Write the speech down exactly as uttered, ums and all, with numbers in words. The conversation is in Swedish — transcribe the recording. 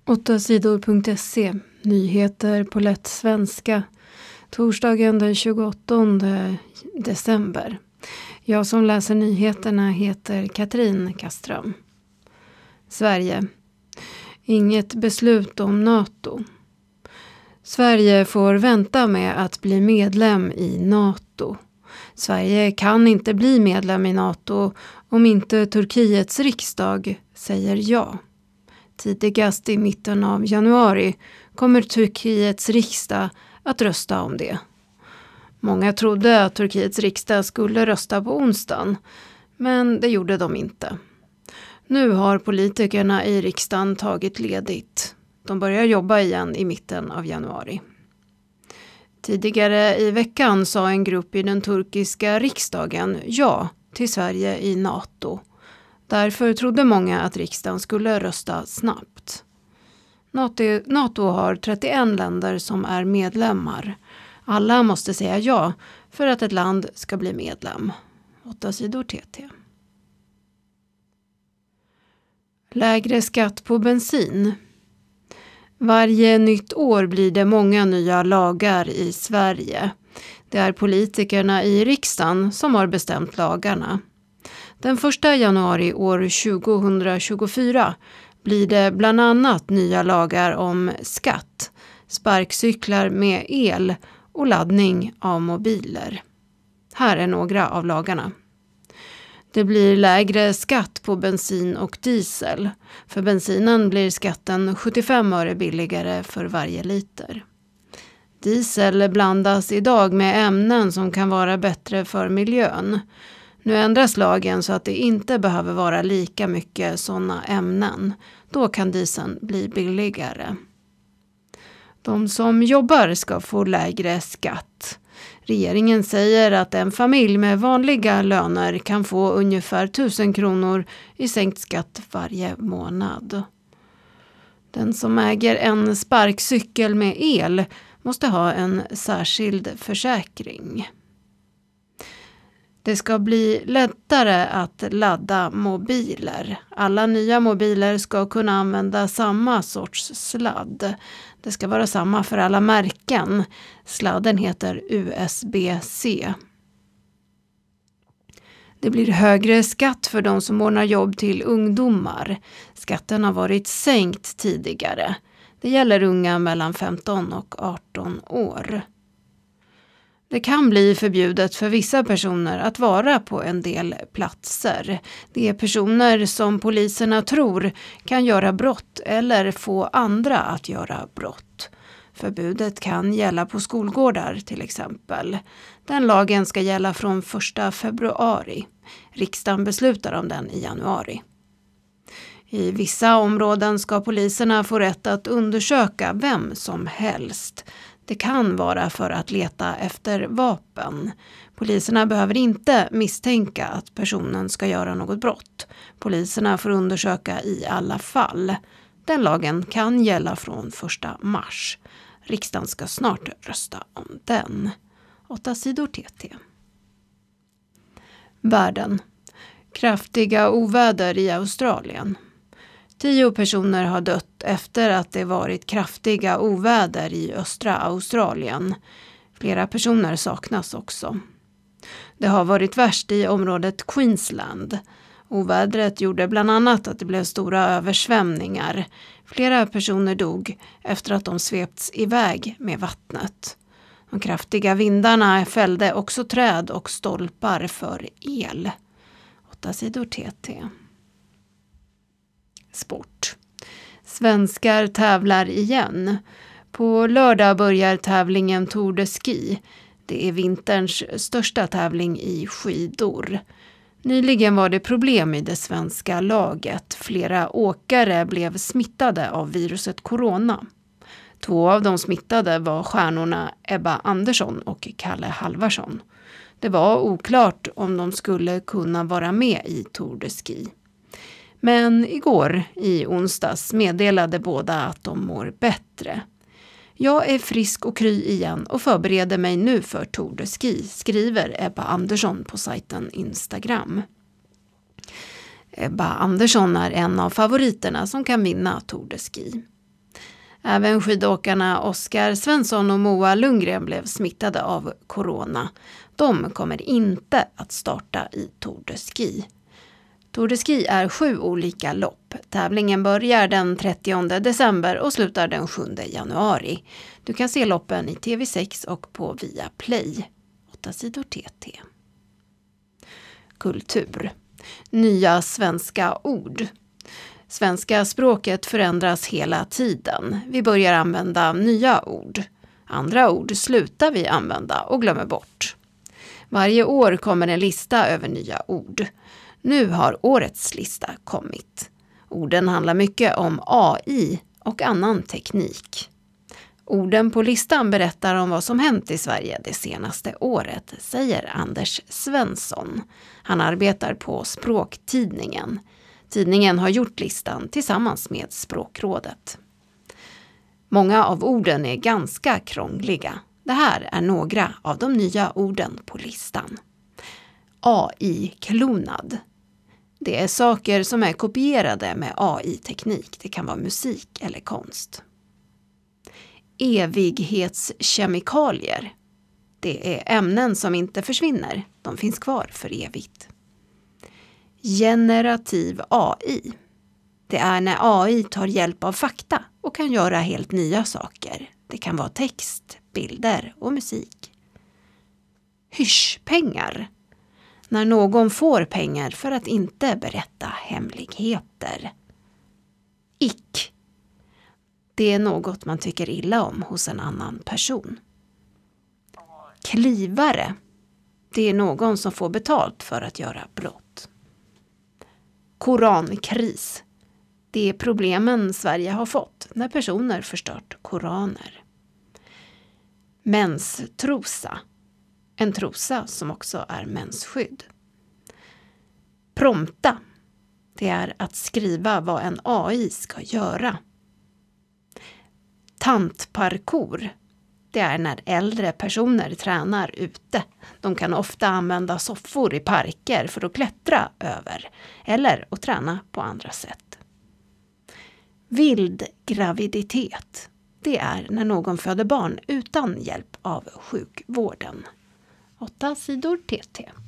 åtta sidor punkt se. Nyheter på lätt svenska. Torsdagen den tjugoåttonde december. Jag som läser nyheterna heter Katrin Kaström. Sverige. Inget beslut om NATO. Sverige får vänta med att bli medlem i NATO. Sverige kan inte bli medlem i NATO om inte Turkiets riksdag säger ja. Tidigast i mitten av januari kommer Turkiets riksdag att rösta om det. Många trodde att Turkiets riksdag skulle rösta på onsdagen, men det gjorde de inte. Nu har politikerna i riksdagen tagit ledigt. De börjar jobba igen i mitten av januari. Tidigare i veckan sa en grupp i den turkiska riksdagen ja till Sverige i NATO. Därför trodde många att riksdagen skulle rösta snabbt. NATO, NATO har trettioett länder som är medlemmar. Alla måste säga ja för att ett land ska bli medlem. åtta sidor T T. Lägre skatt på bensin. Varje nytt år blir det många nya lagar i Sverige. Det är politikerna i riksdagen som har bestämt lagarna. Den första januari år tjugohundratjugofyra blir det bland annat nya lagar om skatt, sparkcyklar med el och laddning av mobiler. Här är några av lagarna. Det blir lägre skatt på bensin och diesel. För bensinen blir skatten sjuttiofem öre billigare för varje liter. Diesel blandas idag med ämnen som kan vara bättre för miljön. Nu ändras lagen så att det inte behöver vara lika mycket sådana ämnen. Då kan dieseln bli billigare. De som jobbar ska få lägre skatt. Regeringen säger att en familj med vanliga löner kan få ungefär tusen kronor i sänkt skatt varje månad. Den som äger en sparkcykel med el måste ha en särskild försäkring. Det ska bli lättare att ladda mobiler. Alla nya mobiler ska kunna använda samma sorts sladd. Det ska vara samma för alla märken. Sladden heter U S B C. Det blir högre skatt för de som ordnar jobb till ungdomar. Skatten har varit sänkt tidigare. Det gäller unga mellan femton och arton år. Det kan bli förbjudet för vissa personer att vara på en del platser. Det är personer som poliserna tror kan göra brott eller få andra att göra brott. Förbudet kan gälla på skolgårdar till exempel. Den lagen ska gälla från första februari. Riksdagen beslutar om den i januari. I vissa områden ska poliserna få rätt att undersöka vem som helst. Det kan vara för att leta efter vapen. Poliserna behöver inte misstänka att personen ska göra något brott. Poliserna får undersöka i alla fall. Den lagen kan gälla från första mars. Riksdagen ska snart rösta om den. åtta sidor T T. Världen. Kraftiga oväder i Australien. Tio personer har dött efter att det varit kraftiga oväder i östra Australien. Flera personer saknas också. Det har varit värst i området Queensland. Ovädret gjorde bland annat att det blev stora översvämningar. Flera personer dog efter att de svepts iväg med vattnet. De kraftiga vindarna fällde också träd och stolpar för el. åtta sidor T T. Sport. Svenskar tävlar igen. På lördag börjar tävlingen Tour de Ski. Det är vinterns största tävling i skidor. Nyligen var det problem i det svenska laget. Flera åkare blev smittade av viruset corona. Två av de smittade var stjärnorna Ebba Andersson och Kalle Halvarsson. Det var oklart om de skulle kunna vara med i Tour de Ski. Men igår, i onsdags, meddelade båda att de mår bättre. Jag är frisk och kry igen och förbereder mig nu för Tour de Ski, skriver Ebba Andersson på sajten Instagram. Ebba Andersson är en av favoriterna som kan vinna Tour de Ski. Även skidåkarna Oskar Svensson och Moa Lundgren blev smittade av corona. De kommer inte att starta i Tour de Ski. Tour de Ski är sju olika lopp. Tävlingen börjar den trettionde december och slutar den sjunde januari. Du kan se loppen i T V sex och på Viaplay. åtta sidor T T. Kultur. Nya svenska ord. Svenska språket förändras hela tiden. Vi börjar använda nya ord. Andra ord slutar vi använda och glömmer bort. Varje år kommer en lista över nya ord. Nu har årets lista kommit. Orden handlar mycket om A I och annan teknik. Orden på listan berättar om vad som hänt i Sverige det senaste året, säger Anders Svensson. Han arbetar på Språktidningen. Tidningen har gjort listan tillsammans med Språkrådet. Många av orden är ganska krångliga. Det här är några av de nya orden på listan. A I-klonad. Det är saker som är kopierade med A I-teknik. Det kan vara musik eller konst. Evighetskemikalier. Det är ämnen som inte försvinner. De finns kvar för evigt. Generativ A I. Det är när A I tar hjälp av fakta och kan göra helt nya saker. Det kan vara text, bilder och musik. Hyschpengar. När någon får pengar för att inte berätta hemligheter. Ick. Det är något man tycker illa om hos en annan person. Klivare. Det är någon som får betalt för att göra brott. Korankris. Det är problemen Sverige har fått när personer förstört koraner. Menstrosa. En trosa som också är mensskydd. Prompta. Det är att skriva vad en A I ska göra. Tantparkour. Det är när äldre personer tränar ute. De kan ofta använda soffor i parker för att klättra över eller att träna på andra sätt. Vild graviditet. Det är när någon föder barn utan hjälp av sjukvården. åtta sidor T T.